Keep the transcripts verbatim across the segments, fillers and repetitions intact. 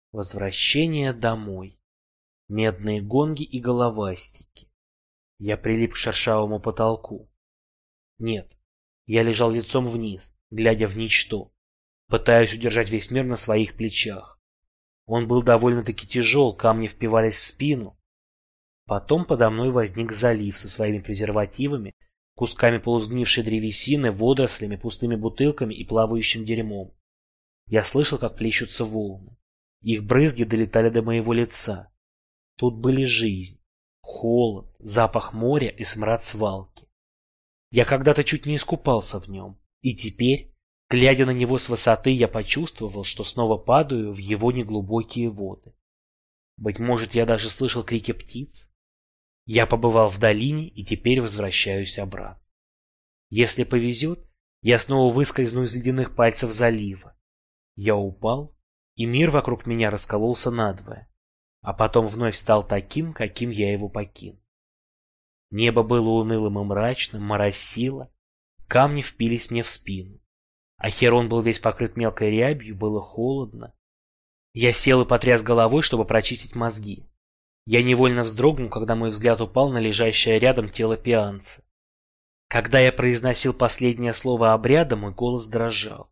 Возвращение домой. Медные гонги и головастики. Я прилип к шершавому потолку. Нет, я лежал лицом вниз, глядя в ничто, пытаясь удержать весь мир на своих плечах. Он был довольно-таки тяжел, камни впивались в спину. Потом подо мной возник залив со своими презервативами, кусками полусгнившей древесины, водорослями, пустыми бутылками и плавающим дерьмом. Я слышал, как плещутся волны. Их брызги долетали до моего лица. Тут были жизнь, холод, запах моря и смрад свалки. Я когда-то чуть не искупался в нем, и теперь, глядя на него с высоты, я почувствовал, что снова падаю в его неглубокие воды. Быть может, я даже слышал крики птиц. Я побывал в долине и теперь возвращаюсь обратно. Если повезет, я снова выскользну из ледяных пальцев залива. Я упал, и мир вокруг меня раскололся надвое, а потом вновь стал таким, каким я его покинул. Небо было унылым и мрачным, моросило, камни впились мне в спину. А Херон был весь покрыт мелкой рябью, было холодно. Я сел и потряс головой, чтобы прочистить мозги. Я невольно вздрогнул, когда мой взгляд упал на лежащее рядом тело пианца. Когда я произносил последнее слово обряда, мой голос дрожал.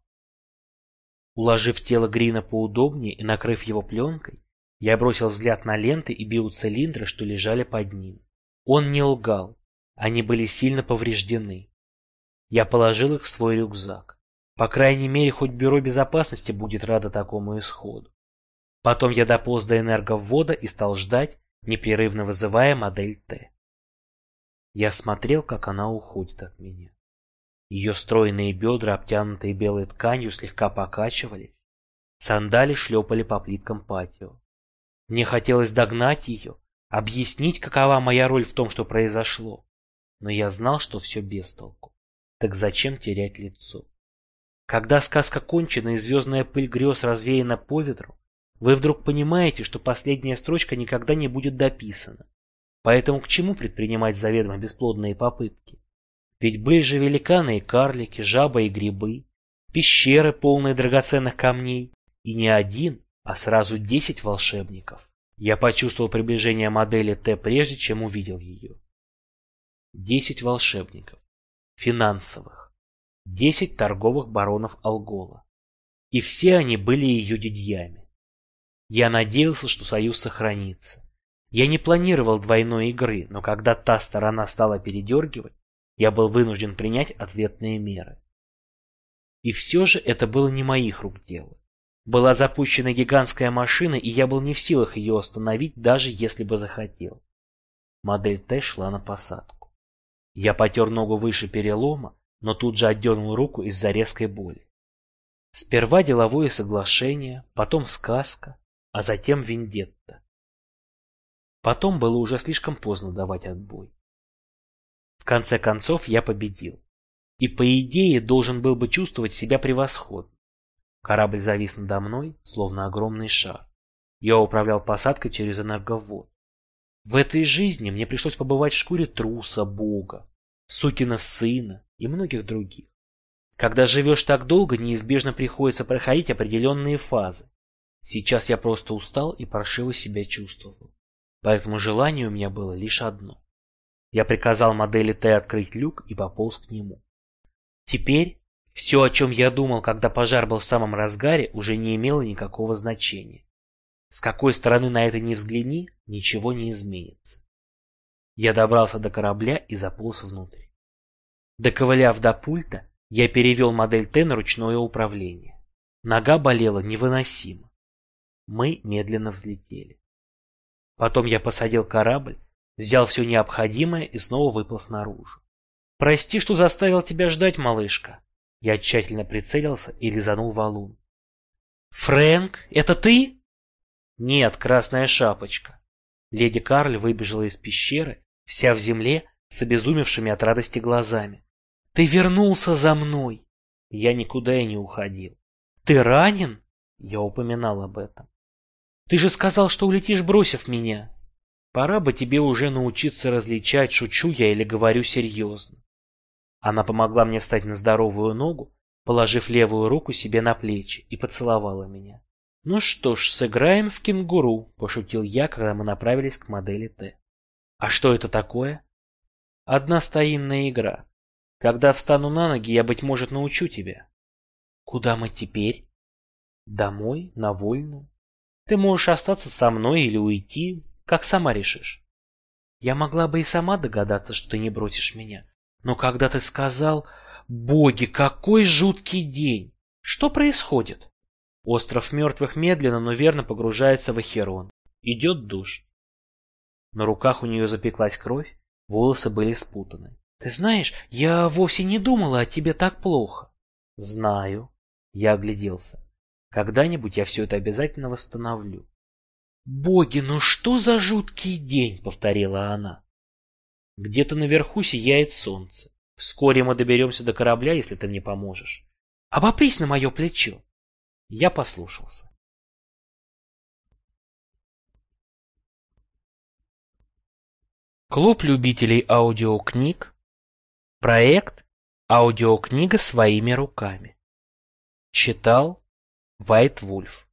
Уложив тело Грина поудобнее и накрыв его пленкой, я бросил взгляд на ленты и биоцилиндры, что лежали под ним. Он не лгал, они были сильно повреждены. Я положил их в свой рюкзак. По крайней мере, хоть бюро безопасности будет радо такому исходу. Потом я дополз до энерговвода и стал ждать, непрерывно вызывая модель Т. Я смотрел, как она уходит от меня. Ее стройные бедра, обтянутые белой тканью, слегка покачивались. Сандали шлепали по плиткам патио. Мне хотелось догнать ее, объяснить, какова моя роль в том, что произошло. Но я знал, что все без толку. Так зачем терять лицо? Когда сказка кончена и звездная пыль грез развеяна по ветру, вы вдруг понимаете, что последняя строчка никогда не будет дописана. Поэтому к чему предпринимать заведомо бесплодные попытки? Ведь были же великаны и карлики, жабы и грибы, пещеры, полные драгоценных камней, и не один, а сразу десять волшебников. Я почувствовал приближение модели Т, прежде чем увидел ее. Десять волшебников. Финансовых. Десять торговых баронов Алгола. И все они были ее дядьями. Я надеялся, что союз сохранится. Я не планировал двойной игры, но когда та сторона стала передергивать, я был вынужден принять ответные меры. И все же это было не моих рук дело. Была запущена гигантская машина, и я был не в силах ее остановить, даже если бы захотел. Модель Т шла на посадку. Я потер ногу выше перелома, но тут же отдернул руку из-за резкой боли. Сперва деловое соглашение, потом сказка, а затем вендетта. Потом было уже слишком поздно давать отбой. В конце концов я победил. И по идее должен был бы чувствовать себя превосходно. Корабль завис надо мной, словно огромный шар. Я управлял посадкой через энерговод. В этой жизни мне пришлось побывать в шкуре труса, бога, сукина сына и многих других. Когда живешь так долго, неизбежно приходится проходить определенные фазы. Сейчас я просто устал и паршиво себя чувствовал. Поэтому желание у меня было лишь одно. Я приказал модели Т открыть люк и пополз к нему. Теперь все, о чем я думал, когда пожар был в самом разгаре, уже не имело никакого значения. С какой стороны на это ни взгляни, ничего не изменится. Я добрался до корабля и заполз внутрь. Доковыляв до пульта, я перевел модель Т на ручное управление. Нога болела невыносимо. Мы медленно взлетели. Потом я посадил корабль, взял все необходимое и снова выполз наружу. «Прости, что заставил тебя ждать, малышка». Я тщательно прицелился и лизанул валун. «Фрэнк, это ты?» «Нет, Красная Шапочка». Леди Карль выбежала из пещеры, вся в земле, с обезумевшими от радости глазами. «Ты вернулся за мной!» Я никуда и не уходил. «Ты ранен?» Я упоминал об этом. «Ты же сказал, что улетишь, бросив меня!» «Пора бы тебе уже научиться различать, шучу я или говорю серьезно». Она помогла мне встать на здоровую ногу, положив левую руку себе на плечи, и поцеловала меня. «Ну что ж, сыграем в кенгуру», – пошутил я, когда мы направились к модели Т. «А что это такое?» «Одна старинная игра. Когда встану на ноги, я, быть может, научу тебя». «Куда мы теперь?» «Домой, на вольную. Ты можешь остаться со мной или уйти, как сама решишь». Я могла бы и сама догадаться, что ты не бросишь меня. Но когда ты сказал... Боги, какой жуткий день! Что происходит? Остров мертвых медленно, но верно погружается в Ахерон. Идет дождь. На руках у нее запеклась кровь, волосы были спутаны. Ты знаешь, я вовсе не думала о тебе так плохо. Знаю. Я огляделся. Когда-нибудь я все это обязательно восстановлю. «Боги, ну что за жуткий день!» — повторила она. «Где-то наверху сияет солнце. Вскоре мы доберемся до корабля, если ты мне поможешь. Обопрись на мое плечо». Я послушался. Клуб любителей аудиокниг. Проект «Аудиокнига своими руками». Читал Вайт Вульф.